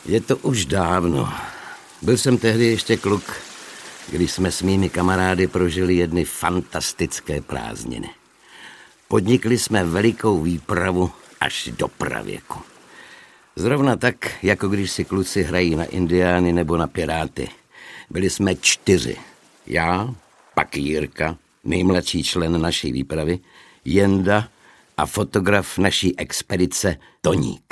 Je to už dávno. Byl jsem tehdy ještě kluk, když jsme s mými kamarády prožili jedny fantastické prázdniny. Podnikli jsme velikou výpravu až do pravěku. Zrovna tak, jako když si kluci hrají na indiány nebo na piráty. Byli jsme 4. Já, pak Jirka, nejmladší člen naší výpravy, Jenda a fotograf naší expedice Toník.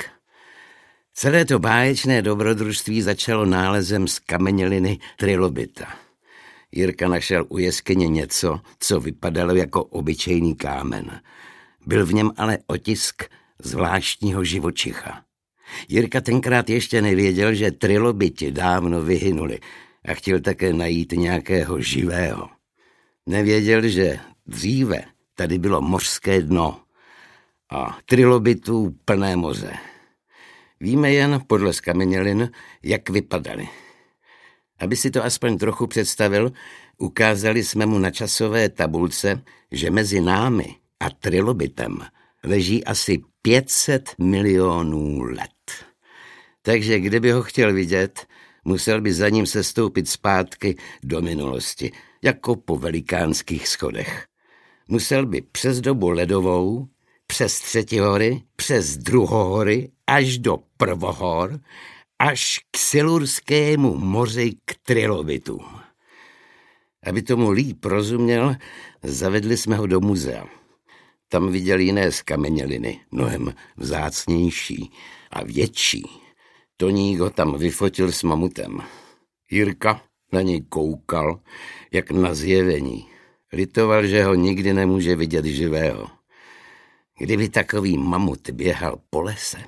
Celé to báječné dobrodružství začalo nálezem zkameněliny trilobita. Jirka našel u jeskyně něco, co vypadalo jako obyčejný kámen. Byl v něm ale otisk zvláštního živočicha. Jirka tenkrát ještě nevěděl, že trilobiti dávno vyhynuli a chtěl také najít nějakého živého. Nevěděl, že dříve tady bylo mořské dno a trilobitů plné moře. Víme jen podle zkamenělin, jak vypadaly. Aby si to aspoň trochu představil, ukázali jsme mu na časové tabulce, že mezi námi a trilobitem leží asi 500 milionů let. Takže kdyby ho chtěl vidět, musel by za ním sestoupit zpátky do minulosti, jako po velikánských schodech. Musel by přes dobu ledovou, přes Třetihory, přes Druhohory, až do Prvohor, až k Silurskému moři k trilobitům. Aby tomu líp rozuměl, zavedli jsme ho do muzea. Tam viděl jiné zkameněliny, mnohem vzácnější a větší. Toník ho tam vyfotil s mamutem. Jirka na něj koukal, jak na zjevení. Litoval, že ho nikdy nemůže vidět živého. Kdyby takový mamut běhal po lese,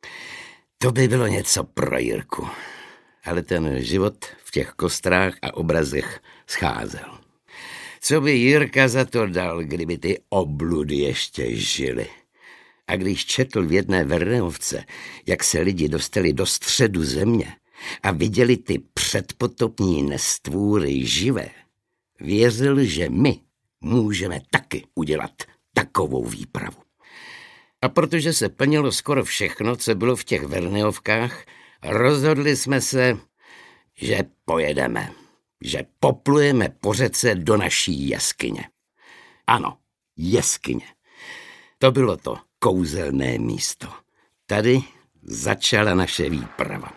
to by bylo něco pro Jirku. Ale ten život v těch kostrách a obrazech scházel. Co by Jirka za to dal, kdyby ty obludy ještě žily? A když četl v jedné Verneovce, jak se lidi dostali do středu země a viděli ty předpotopní nestvůry živé, věřil, že my můžeme taky udělat takovou výpravu. A protože se plnilo skoro všechno, co bylo v těch Verneovkách, rozhodli jsme se, že pojedeme, že poplujeme po řece do naší jeskyně. Ano, jeskyně. To bylo to kouzelné místo. Tady začala naše výprava.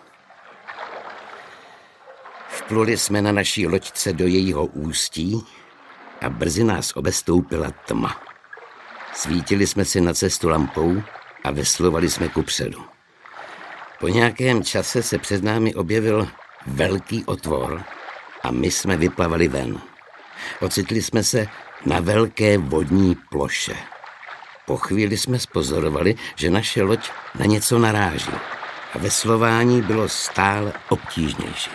Vpluli jsme na naší loďce do jejího ústí a brzy nás obestoupila tma. Svítili jsme si na cestu lampou a veslovali jsme kupředu. Po nějakém čase se před námi objevil velký otvor a my jsme vyplavali ven. Ocitli jsme se na velké vodní ploše. Po chvíli jsme spozorovali, že naše loď na něco naráží a veslování bylo stále obtížnější.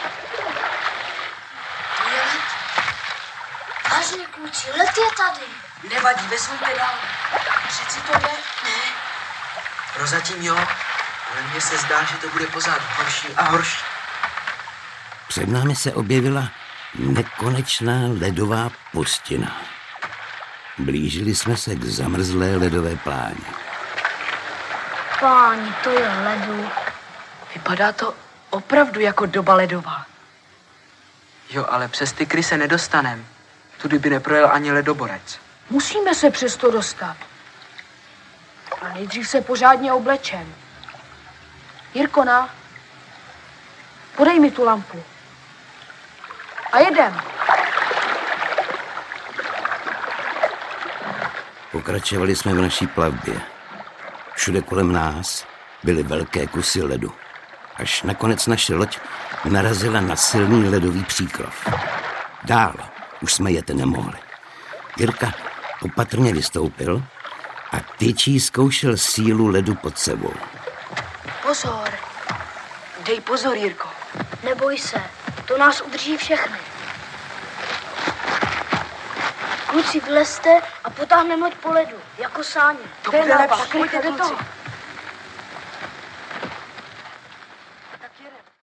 Vážně, kluci, let je tady. Nevadí, vezměte dál. Přeci to jde? Ne. Prozatím jo, ale mně se zdá, že to bude pořád horší a horší. Před námi se objevila nekonečná ledová pustina. Blížili jsme se k zamrzlé ledové pláni. Páni, to je ledu. Vypadá to opravdu jako doba ledová. Jo, ale přes ty kry se nedostanem. Tudy by neprojel ani ledoborec. Musíme se přes to dostat. A nejdřív se pořádně oblečem. Jirkona, podej mi tu lampu. A jedem. Pokračovali jsme v naší plavbě. Všude kolem nás byly velké kusy ledu. Až nakonec naše loď narazila na silný ledový příkrov. Dál už jsme jet nemohli. Jirka opatrně vystoupil a tyčí zkoušel sílu ledu pod sebou. Pozor. Dej pozor, Jirko. Neboj se, to nás udrží všechny. Kluci, vylezte a potáhneme loď po ledu, jako sáně. To bude lepší. Tak rychle do toho.